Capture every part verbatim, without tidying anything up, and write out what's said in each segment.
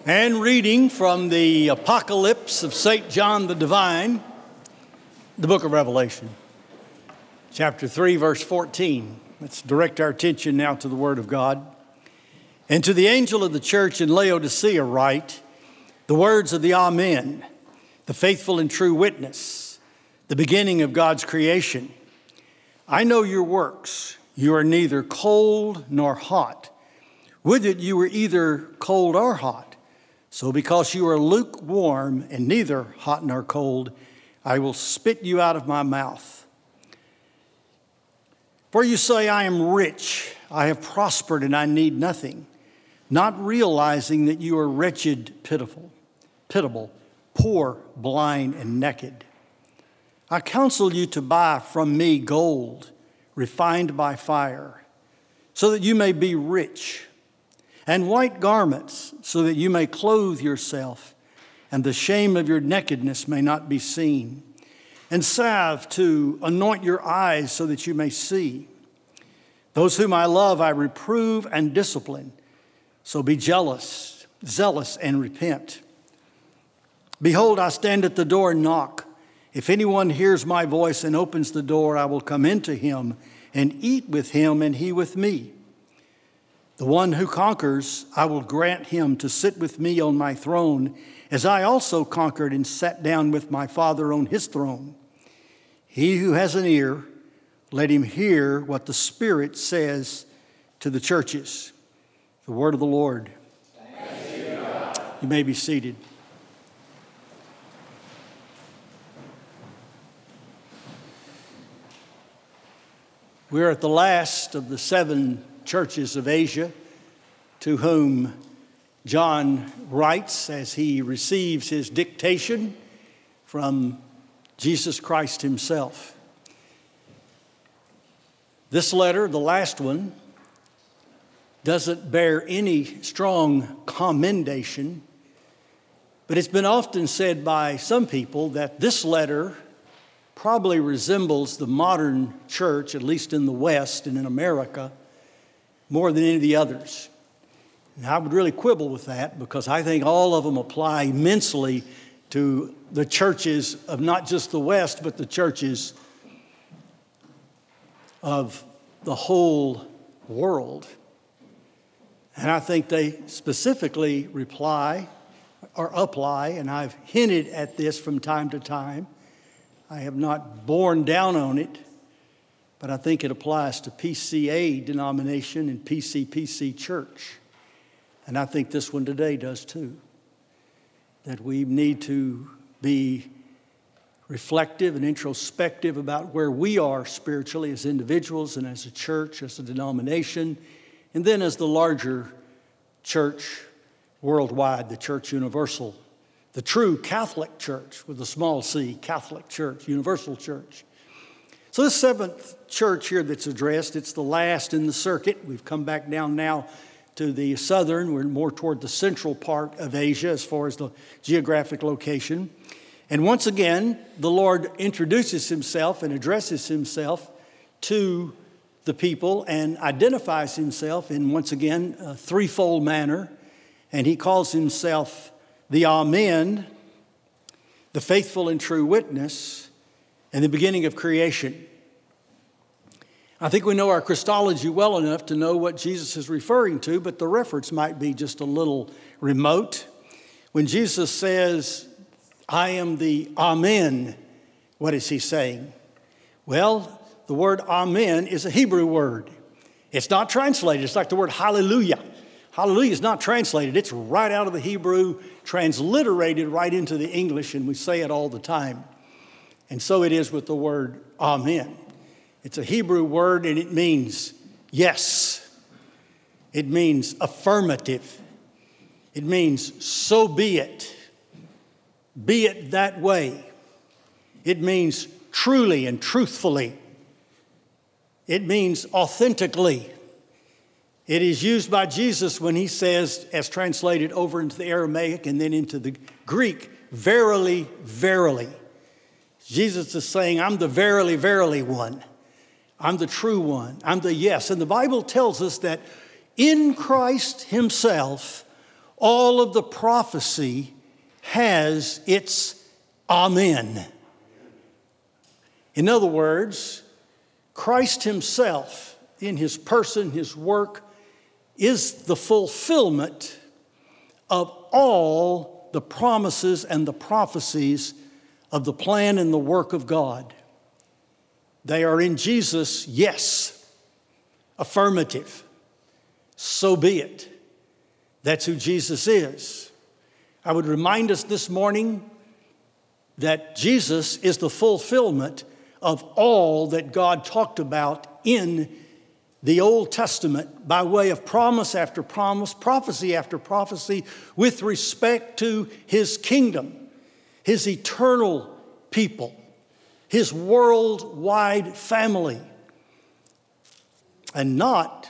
And reading from the Apocalypse of Saint John the Divine, the book of Revelation, chapter three, verse fourteen. Let's direct our attention now to the Word of God. And to the angel of the church in Laodicea write, the words of the Amen, the faithful and true witness, the beginning of God's creation. I know your works. You are neither cold nor hot. Would that you were either cold or hot. So because you are lukewarm and neither hot nor cold, I will spit you out of my mouth. For you say, I am rich, I have prospered, and I need nothing, not realizing that you are wretched, pitiful, pitiable, poor, blind, and naked. I counsel you to buy from me gold, refined by fire, so that you may be rich, and white garments, so that you may clothe yourself, and the shame of your nakedness may not be seen, and salve to anoint your eyes so that you may see. Those whom I love I reprove and discipline, so be jealous, zealous, and repent. Behold, I stand at the door and knock. If anyone hears my voice and opens the door, I will come into him and eat with him and he with me. The one who conquers, I will grant him to sit with me on my throne, as I also conquered and sat down with my Father on his throne. He who has an ear, let him hear what the Spirit says to the churches. The word of the Lord. Thanks be to God. You may be seated. We're at the last of the seven churches of Asia to whom John writes as he receives his dictation from Jesus Christ himself. This letter, the last one, doesn't bear any strong commendation, but it's been often said by some people that this letter probably resembles the modern church, at least in the West and in America, more than any of the others. And I would really quibble with that because I think all of them apply immensely to the churches of not just the West, but the churches of the whole world. And I think they specifically reply or apply, and I've hinted at this from time to time. I have not borne down on it, but I think it applies to P C A denomination and P C P C church. And I think this one today does too. That we need to be reflective and introspective about where we are spiritually as individuals and as a church, as a denomination, and then as the larger church worldwide, the church universal, the true Catholic church with a small c, Catholic church, universal church. So this seventh church here that's addressed, it's the last in the circuit. We've come back down now to the southern. We're more toward the central part of Asia as far as the geographic location. And once again, the Lord introduces himself and addresses himself to the people and identifies himself in, once again, a threefold manner. And he calls himself the Amen, the faithful and true witness, and the beginning of creation. I think we know our Christology well enough to know what Jesus is referring to, but the reference might be just a little remote. When Jesus says, I am the Amen, what is he saying? Well, the word Amen is a Hebrew word. It's not translated. It's like the word hallelujah. Hallelujah is not translated. It's right out of the Hebrew, transliterated right into the English, and we say it all the time. And so it is with the word Amen. It's a Hebrew word, and it means yes. It means affirmative. It means so be it. Be it that way. It means truly and truthfully. It means authentically. It is used by Jesus when he says, as translated over into the Aramaic and then into the Greek, verily, verily. Jesus is saying, I'm the verily, verily one. I'm the true one. I'm the yes. And the Bible tells us that in Christ himself, all of the prophecy has its amen. In other words, Christ himself, in his person, his work, is the fulfillment of all the promises and the prophecies of the plan and the work of God. They are in Jesus, yes, affirmative. So be it. That's who Jesus is. I would remind us this morning that Jesus is the fulfillment of all that God talked about in the Old Testament by way of promise after promise, prophecy after prophecy, with respect to his kingdom, his eternal people, his worldwide family, and not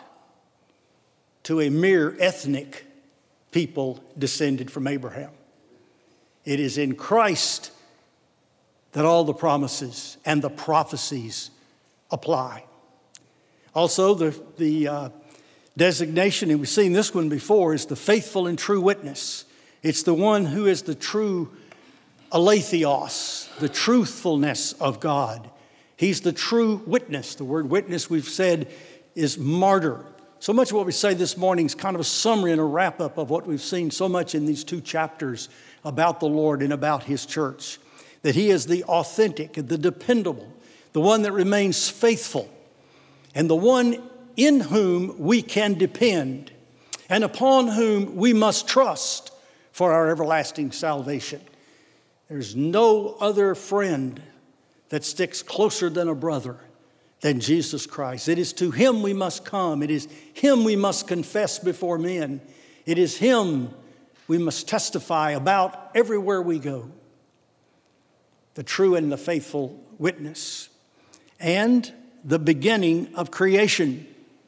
to a mere ethnic people descended from Abraham. It is in Christ that all the promises and the prophecies apply. Also, the, the uh, designation, and we've seen this one before, is the faithful and true witness. It's the one who is the true aletheos, the truthfulness of God. He's the true witness. The word witness, we've said, is martyr. So much of what we say this morning is kind of a summary and a wrap-up of what we've seen so much in these two chapters about the Lord and about his church. That he is the authentic and the dependable, the one that remains faithful, and the one in whom we can depend and upon whom we must trust for our everlasting salvation. There's no other friend that sticks closer than a brother than Jesus Christ. It is to him we must come. It is him we must confess before men. It is him we must testify about everywhere we go. The true and the faithful witness. And the beginning of creation.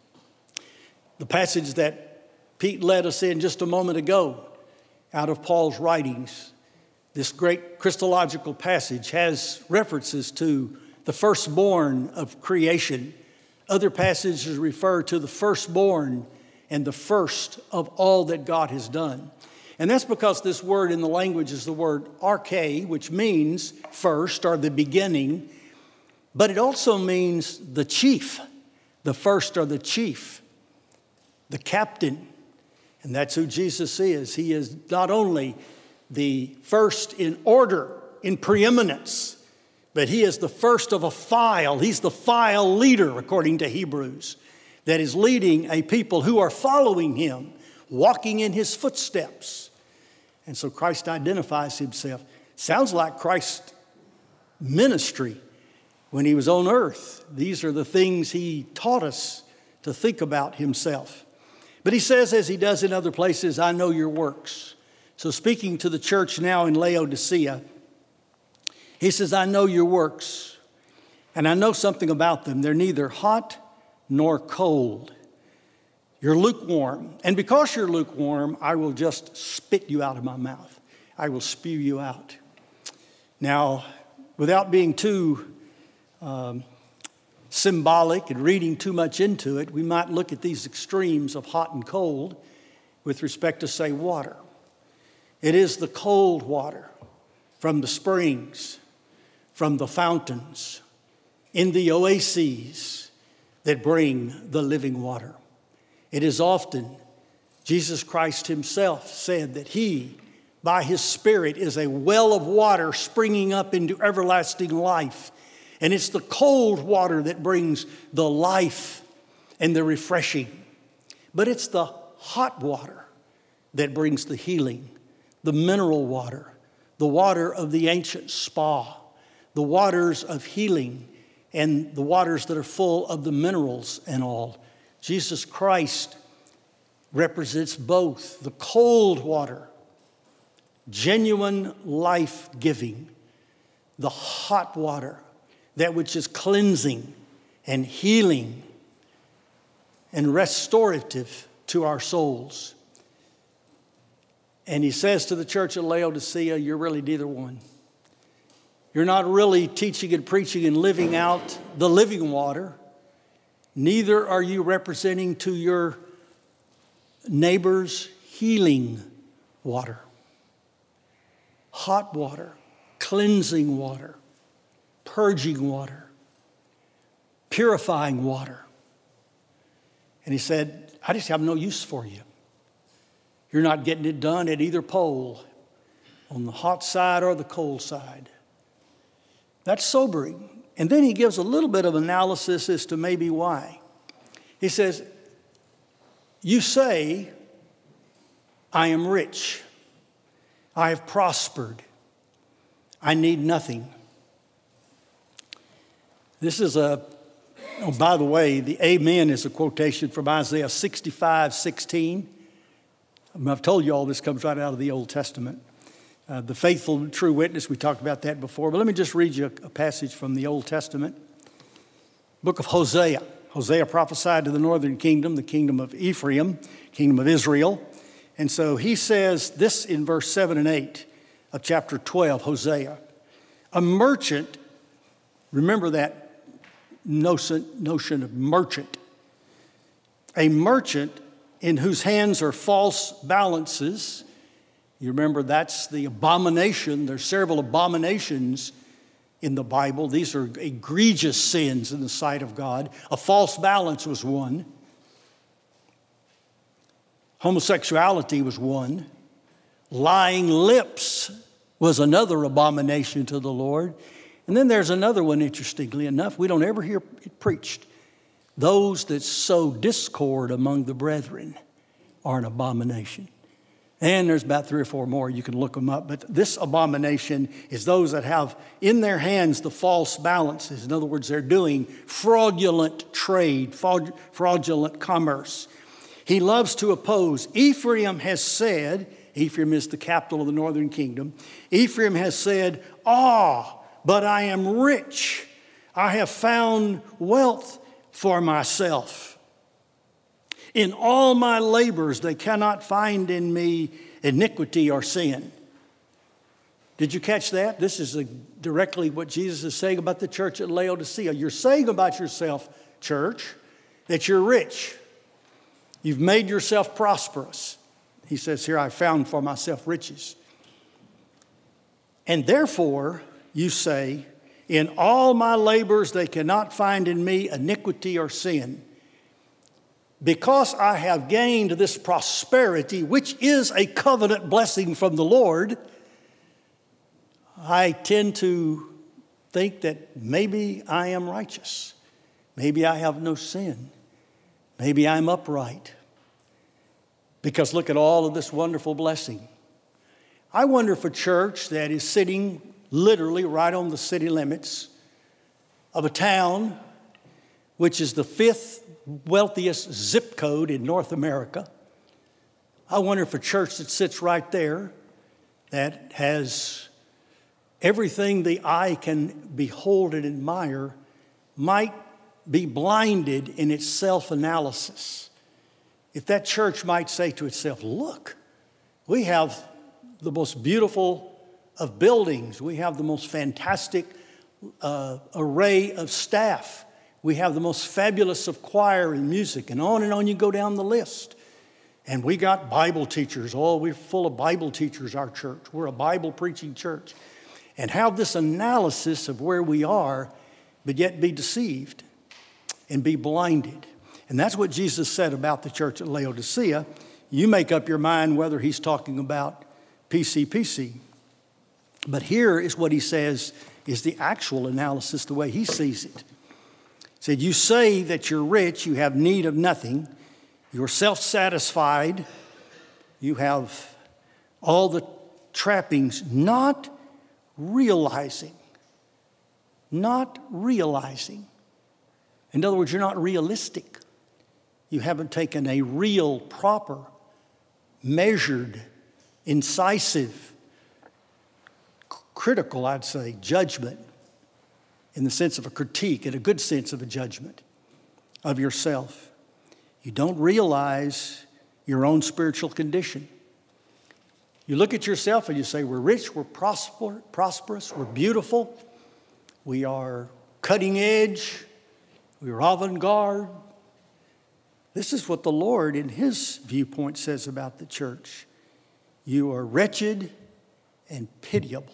The passage that Pete led us in just a moment ago out of Paul's writings, this great Christological passage has references to the firstborn of creation. Other passages refer to the firstborn and the first of all that God has done. And that's because this word in the language is the word arche, which means first or the beginning, but it also means the chief, the first or the chief, the captain. And that's who Jesus is. He is not only the first in order, in preeminence, but he is the first of a file. He's the file leader, according to Hebrews, that is leading a people who are following him, walking in his footsteps. And so Christ identifies himself. Sounds like Christ's ministry when he was on earth. These are the things he taught us to think about himself. But he says, as he does in other places, I know your works. So speaking to the church now in Laodicea, he says, I know your works, and I know something about them. They're neither hot nor cold. You're lukewarm. And because you're lukewarm, I will just spit you out of my mouth. I will spew you out. Now, without being too um, symbolic and reading too much into it, we might look at these extremes of hot and cold with respect to, say, water. It is the cold water from the springs, from the fountains, in the oases that bring the living water. It is often, Jesus Christ himself said that he, by his Spirit, is a well of water springing up into everlasting life. And it's the cold water that brings the life and the refreshing. But it's the hot water that brings the healing, the mineral water, the water of the ancient spa, the waters of healing, and the waters that are full of the minerals and all. Jesus Christ represents both the cold water, genuine life-giving, the hot water, that which is cleansing and healing and restorative to our souls. And he says to the church at Laodicea, you're really neither one. You're not really teaching and preaching and living out the living water. Neither are you representing to your neighbors healing water. Hot water, cleansing water, purging water, purifying water. And he said, I just have no use for you. You're not getting it done at either pole, on the hot side or the cold side. That's sobering. And then he gives a little bit of analysis as to maybe why. He says, you say, I am rich. I have prospered. I need nothing. This is a, oh, by the way, the amen is a quotation from Isaiah sixty-five sixteen. I've told you all this comes right out of the Old Testament. Uh, the faithful and true witness, we talked about that before. But let me just read you a, a passage from the Old Testament. Book of Hosea. Hosea prophesied to the northern kingdom, the kingdom of Ephraim, kingdom of Israel. And so he says this in verse seven and eight of chapter twelve, Hosea. A merchant, remember that notion, notion of merchant. A merchant in whose hands are false balances. You remember that's the abomination. There's several abominations in the Bible. These are egregious sins in the sight of God. A false balance was one. Homosexuality was one. Lying lips was another abomination to the Lord. And then there's another one, interestingly enough. We don't ever hear it preached. Those that sow discord among the brethren are an abomination. And there's about three or four more. You can look them up. But this abomination is those that have in their hands the false balances. In other words, they're doing fraudulent trade, fraudulent commerce. He loves to oppose. Ephraim has said, Ephraim is the capital of the northern kingdom. Ephraim has said, ah, but I am rich. I have found wealth for myself. In all my labors, they cannot find in me iniquity or sin. Did you catch that? This is a, directly what Jesus is saying about the church at Laodicea. You're saying about yourself, church, that you're rich. You've made yourself prosperous. He says here, I found for myself riches. And therefore, you say, in all my labors, they cannot find in me iniquity or sin. Because I have gained this prosperity, which is a covenant blessing from the Lord, I tend to think that maybe I am righteous. Maybe I have no sin. Maybe I'm upright. Because look at all of this wonderful blessing. I wonder if a church that is sitting literally right on the city limits of a town which is the fifth wealthiest zip code in North America. I wonder if a church that sits right there that has everything the eye can behold and admire might be blinded in its self-analysis. If that church might say to itself, look, we have the most beautiful of buildings. We have the most fantastic uh, array of staff. We have the most fabulous of choir and music, and on and on you go down the list. And we got Bible teachers. Oh, we're full of Bible teachers, our church. We're a Bible preaching church. And have this analysis of where we are, but yet be deceived and be blinded. And that's what Jesus said about the church at Laodicea. You make up your mind whether he's talking about P C P C. But here is what he says is the actual analysis, the way he sees it. He said, you say that you're rich, you have need of nothing, you're self-satisfied, you have all the trappings, not realizing, not realizing. In other words, you're not realistic. You haven't taken a real, proper, measured, incisive, critical, I'd say, judgment in the sense of a critique, in a good sense of a judgment of yourself. You don't realize your own spiritual condition. You look at yourself and you say, we're rich, we're prosper, prosperous, we're beautiful, we are cutting edge, we're avant-garde. This is what the Lord, in his viewpoint, says about the church. You are wretched and pitiable.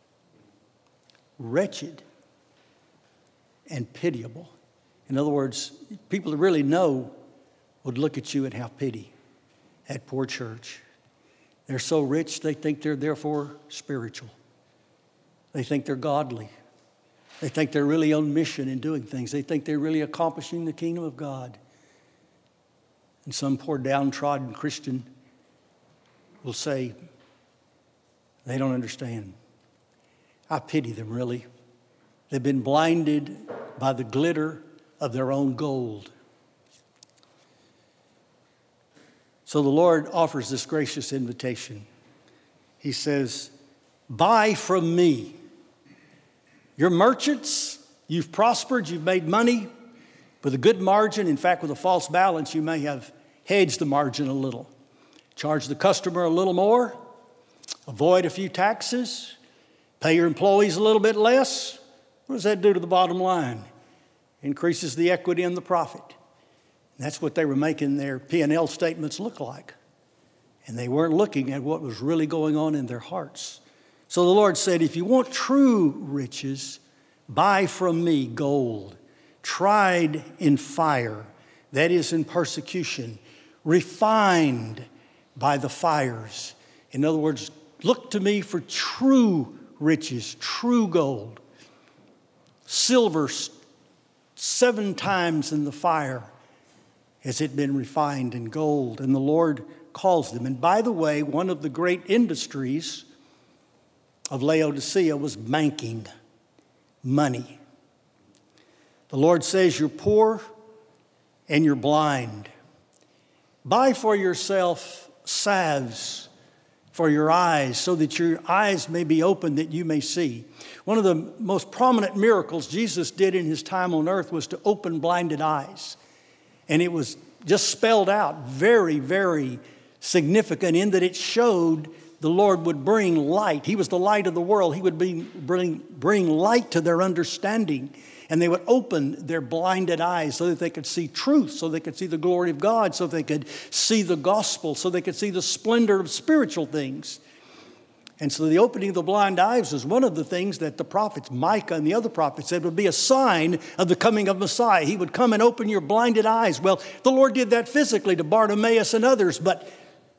Wretched and pitiable. In other words, people that really know would look at you and have pity. That poor church. They're so rich, they think they're therefore spiritual. They think they're godly. They think they're really on mission in doing things. They think they're really accomplishing the kingdom of God. And some poor downtrodden Christian will say, they don't understand. I pity them, really. They've been blinded by the glitter of their own gold. So the Lord offers this gracious invitation. He says, buy from me. You're merchants, you've prospered, you've made money with a good margin. In fact, with a false balance, you may have hedged the margin a little. Charge the customer a little more, avoid a few taxes, pay your employees a little bit less. What does that do to the bottom line? Increases the equity and the profit. And that's what they were making their P and L statements look like. And they weren't looking at what was really going on in their hearts. So the Lord said, if you want true riches, buy from me gold, tried in fire, that is in persecution, refined by the fires. In other words, look to me for true riches, true gold. Silver seven times in the fire has it been refined in gold, and the Lord calls them. And by the way, one of the great industries of Laodicea was banking, money. The Lord says, you're poor and you're blind. Buy for yourself salves for your eyes, so that your eyes may be open, that you may see. One of the most prominent miracles Jesus did in his time on earth was to open blinded eyes. And it was just spelled out very, very significant in that it showed the Lord would bring light. He was the light of the world. He would bring, bring, bring light to their understanding. And they would open their blinded eyes so that they could see truth, so they could see the glory of God, so they could see the gospel, so they could see the splendor of spiritual things. And so the opening of the blind eyes was one of the things that the prophets, Micah and the other prophets, said would be a sign of the coming of Messiah. He would come and open your blinded eyes. Well, the Lord did that physically to Bartimaeus and others, but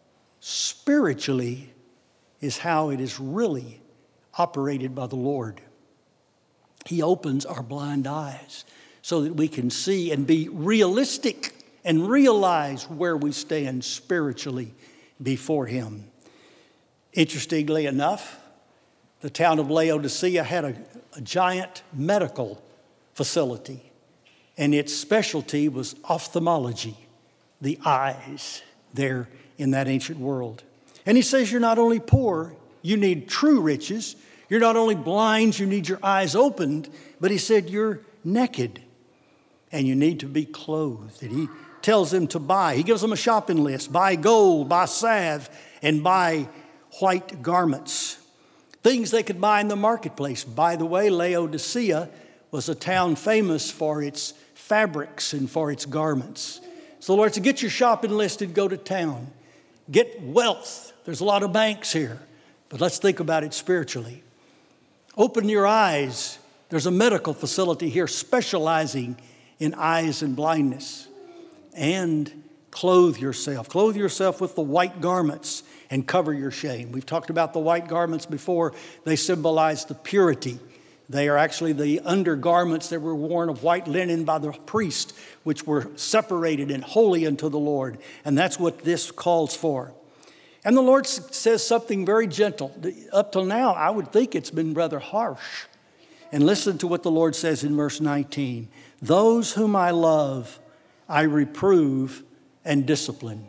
spiritually is how it is really operated by the Lord. He opens our blind eyes so that we can see and be realistic and realize where we stand spiritually before Him. Interestingly enough, the town of Laodicea had a, a giant medical facility, and its specialty was ophthalmology, the eyes there in that ancient world. And he says you're not only poor, you need true riches. You're not only blind, you need your eyes opened, but he said you're naked and you need to be clothed. And he tells them to buy. He gives them a shopping list. Buy gold, buy salve, and buy white garments. Things they could buy in the marketplace. By the way, Laodicea was a town famous for its fabrics and for its garments. So the Lord said, get your shopping list and go to town. Get wealth. There's a lot of banks here, but let's think about it spiritually. Open your eyes. There's a medical facility here specializing in eyes and blindness. And clothe yourself. Clothe yourself with the white garments and cover your shame. We've talked about the white garments before. They symbolize the purity. They are actually the undergarments that were worn of white linen by the priest, which were separated and holy unto the Lord. And that's what this calls for. And the Lord says something very gentle. Up till now, I would think it's been rather harsh. And listen to what the Lord says in verse nineteen. Those whom I love, I reprove and discipline.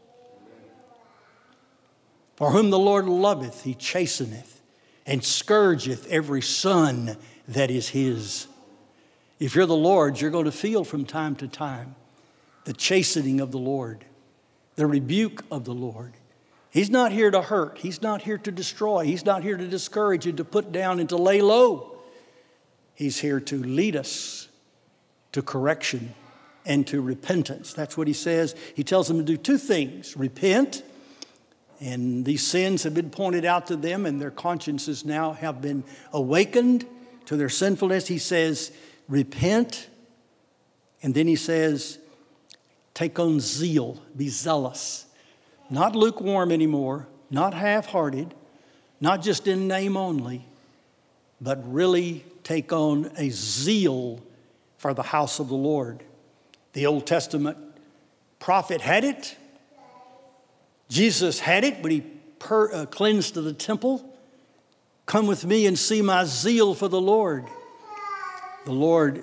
For whom the Lord loveth, he chasteneth, and scourgeth every son that is his. If you're the Lord's, you're going to feel from time to time the chastening of the Lord, the rebuke of the Lord. He's not here to hurt. He's not here to destroy. He's not here to discourage you, to put down and to lay low. He's here to lead us to correction and to repentance. That's what he says. He tells them to do two things. Repent, And these sins have been pointed out to them, and their consciences now have been awakened to their sinfulness. He says, repent. And then he says, take on zeal, be zealous. Not lukewarm anymore, not half-hearted, not just in name only, but really take on a zeal for the house of the Lord. The Old Testament prophet had it. Jesus had it when he per, uh, cleansed the temple. Come with me and see my zeal for the Lord. The Lord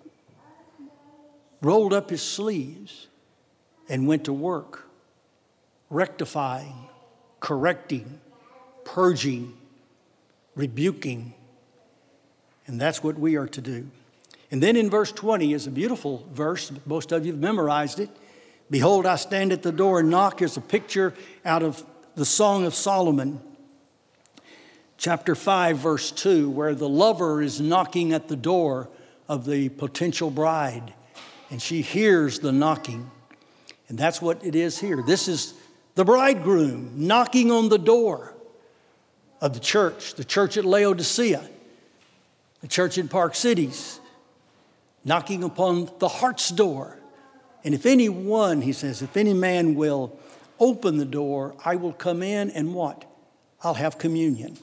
rolled up his sleeves and went to work, rectifying, correcting, purging, rebuking. And that's what we are to do. And then in verse twenty is a beautiful verse. Most of you have memorized it. Behold, I stand at the door and knock. Here's a picture out of the Song of Solomon, chapter five, verse two, where the lover is knocking at the door of the potential bride, and she hears the knocking. And that's what it is here. This is the bridegroom knocking on the door of the church, the church at Laodicea, the church in Park Cities, knocking upon the heart's door. And if anyone, he says, if any man will open the door, I will come in and what? I'll have communion.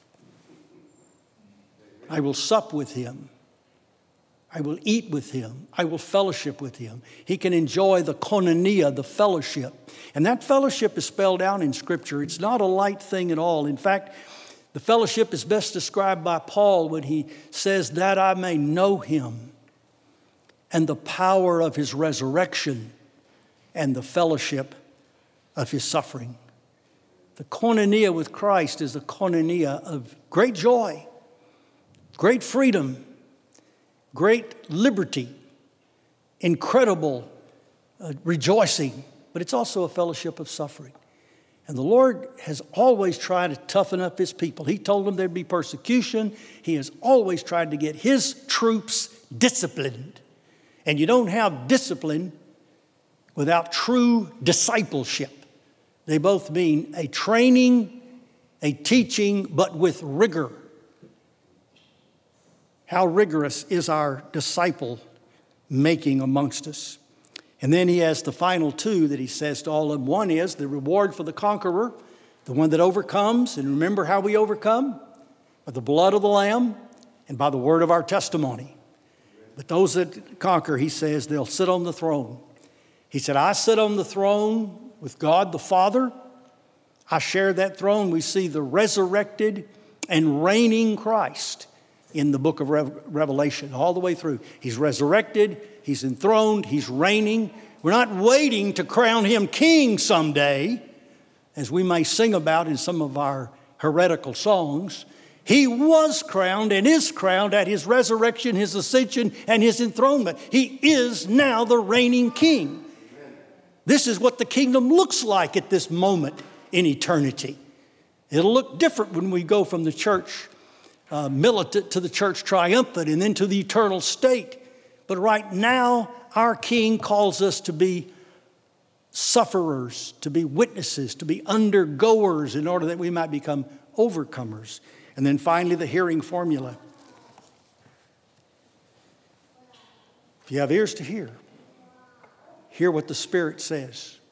I will sup with him. I will eat with him. I will fellowship with him. He can enjoy the koinonia, the fellowship. And that fellowship is spelled out in Scripture. It's not a light thing at all. In fact, the fellowship is best described by Paul when he says, that I may know him and the power of his resurrection and the fellowship of his suffering. The koinonia with Christ is a koinonia of great joy, great freedom, great liberty, incredible uh, rejoicing, but it's also a fellowship of suffering. And the Lord has always tried to toughen up his people. He told them there'd be persecution. He has always tried to get his troops disciplined. And you don't have discipline without true discipleship. They both mean a training, a teaching, but with rigor. How rigorous is our disciple making amongst us? And then he has the final two that he says to all of them. One is the reward for the conqueror, the one that overcomes. And remember how we overcome? By the blood of the Lamb and by the word of our testimony. But those that conquer, he says, they'll sit on the throne. He said, I sit on the throne with God the Father. I share that throne. We see the resurrected and reigning Christ in the book of Revelation all the way through. He's resurrected. He's enthroned. He's reigning. We're not waiting to crown him king someday, as we may sing about in some of our heretical songs. He was crowned and is crowned at his resurrection, his ascension, and his enthronement. He is now the reigning king. This is what the kingdom looks like at this moment in eternity. It'll look different when we go from the church uh, militant to the church triumphant and then to the eternal state. But right now, our king calls us to be sufferers, to be witnesses, to be undergoers in order that we might become overcomers. And then finally, the hearing formula. If you have ears to hear, hear what the Spirit says.